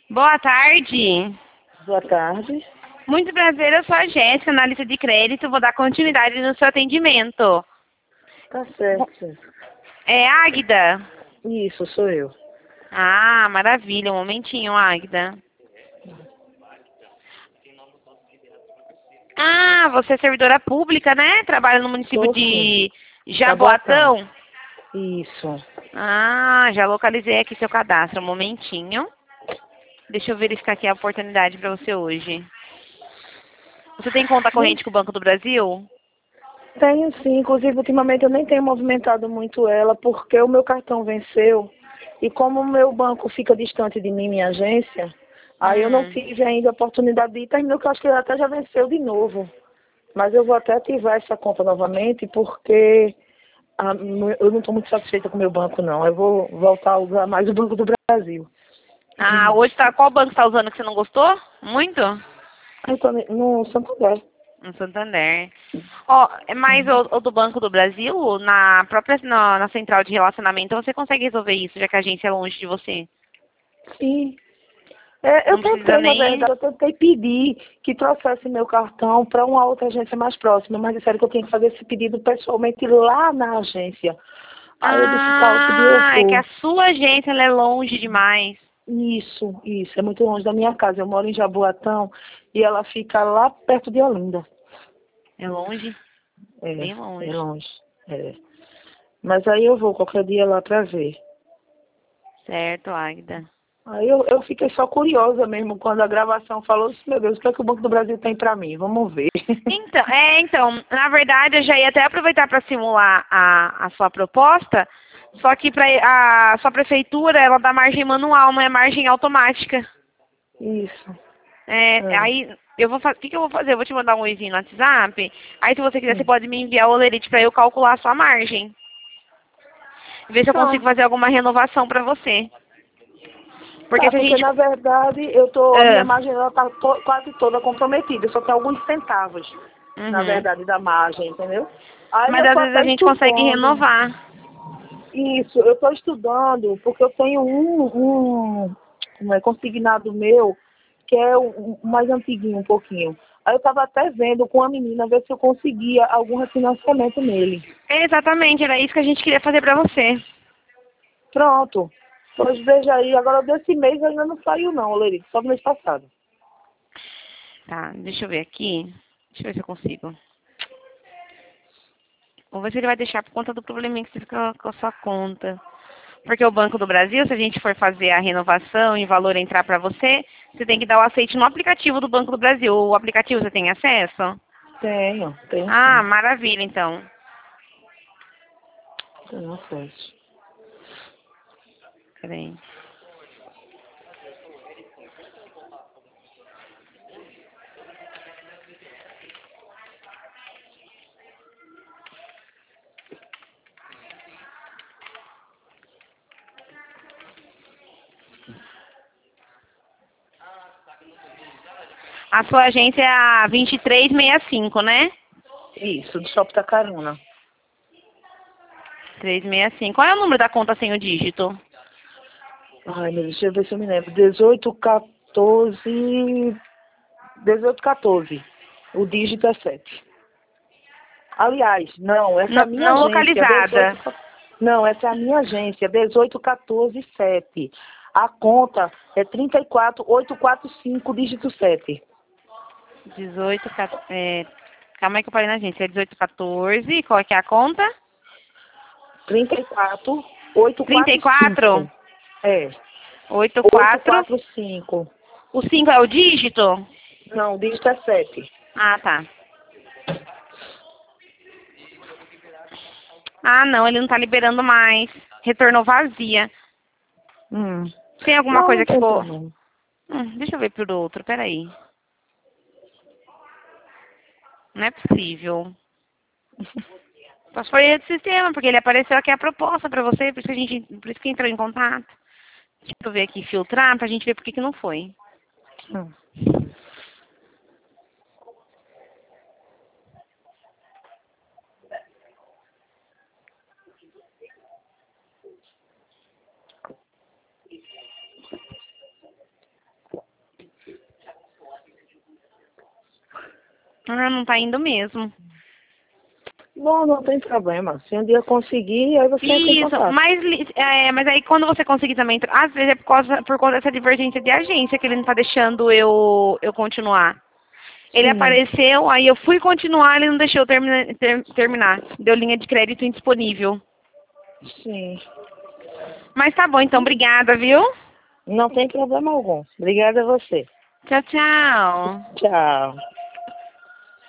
Boa tarde. Boa tarde. Muito prazer, eu sou a Jéssica, analista de crédito. Vou dar continuidade no seu atendimento. Tá certo. É Águida? Isso, sou eu. Ah, maravilha. Um momentinho, Águida. Ah, você é servidora pública, né? Trabalha no município Sou sim. de Jaboatão. Jaboatão. Isso. Ah, já localizei aqui seu cadastro. Um momentinho. Deixa eu verificar aqui a oportunidade para você hoje. Você tem conta corrente com o Banco do Brasil? Tenho sim, inclusive ultimamente eu nem tenho movimentado muito ela porque o meu cartão venceu e como o meu banco fica distante de mim, minha agência, aí eu não tive ainda a oportunidade de ir, terminou que eu acho que ele até já venceu de novo. Mas eu vou até ativar essa conta novamente porque eu não estou muito satisfeita com o meu banco não. Eu vou voltar a usar mais o Banco do Brasil. Ah, hoje tá. Qual banco está usando que você não gostou? Muito? Eu tô no Santander. No Santander. Ó, mas o do Banco do Brasil, na própria na central de relacionamento, você consegue resolver isso, já que a agência é longe de você. Sim. Não precisa Na nem. verdade, eu tentei pedir que trouxesse meu cartão para uma outra agência mais próxima, mas disseram que eu tinha que fazer esse pedido pessoalmente lá na agência. Aí eu disse, tá, outro dia eu Ah, é que a vou. sua agência ela é longe demais. Isso, é muito longe da minha casa. Eu moro em Jaboatão e ela fica lá perto de Olinda. É longe? É, Bem é longe. longe. É. Mas aí eu vou qualquer dia lá para ver. Certo, Águida. Aí eu fiquei só curiosa mesmo quando a gravação falou, meu Deus, o que é que o Banco do Brasil tem para mim? Vamos ver. Então, na verdade, eu já ia até aproveitar para simular a sua proposta, só que a sua prefeitura, ela dá margem manual, não é margem automática. Isso. É. Aí, o que que eu vou fazer? Eu vou te mandar um oizinho no WhatsApp, aí se você quiser, você Hum. pode me enviar o olerite para eu calcular a sua margem. Ver se eu consigo Pronto. fazer alguma renovação para você. Porque Tá, se a porque gente... na verdade a minha Ah, margem ela tá quase toda comprometida, só tem alguns centavos, na uhum. verdade, da margem, entendeu? Aí Mas eu às tô vezes a até gente consegue estudando. renovar. Isso, eu tô estudando, porque eu tenho como é, consignado meu, que é o mais antiguinho um pouquinho. Aí eu tava até vendo com a menina ver se eu conseguia algum refinanciamento nele. Exatamente, era isso que a gente queria fazer para você. Pronto. Pois veja aí, agora desse mês ainda não saiu não, Lerito, só do mês passado. Tá, deixa eu ver aqui. Deixa eu ver se eu consigo. Vamos ver se ele vai deixar por conta do probleminha que você fica com a sua conta. Porque o Banco do Brasil, se a gente for fazer a renovação e o valor entrar para você, você tem que dar o aceite no aplicativo do Banco do Brasil. O aplicativo você tem acesso? Tenho Ah, sim. maravilha, então. Tenho acesso. Peraí. A sua agência é a 2365, né? Isso, do Shopping Tacaruna. 365. Qual é o número da conta sem o dígito? Ai, meu Deus, deixa eu ver se eu me lembro. 1814. O dígito é 7. Aliás, não, essa é a minha Não agência, localizada. Não, essa é a minha agência, 18147. A conta é 34845, dígito 7. 18, calma aí que eu parei na agência. É 1814. Qual é que é a conta? 34845. 34? É, 84. 845. O 5 é o dígito? Não, o dígito é 7. Ah, tá. Ah, não, ele não tá liberando mais. Retornou vazia. Hum. Tem alguma Não, não coisa que tem ficou... problema. deixa eu ver por outro, peraí. Não é possível. Só se foi erro de sistema, porque ele apareceu aqui a proposta pra você, por isso que entrou em contato. Deixa eu ver aqui, filtrar, pra gente ver por que que não foi. Hum. Ah, não tá indo mesmo. Bom, não tem problema. Se um dia conseguir, aí você entra em Isso, contato. mas aí quando você conseguir também, às vezes é por conta dessa divergência de agência que ele não tá deixando eu continuar. Ele Sim, apareceu, aí eu fui continuar, ele não deixou eu terminar. Deu linha de crédito indisponível. sim. Mas tá bom, então, obrigada, viu? Não tem problema algum. Obrigada a você. Tchau, tchau. Tchau.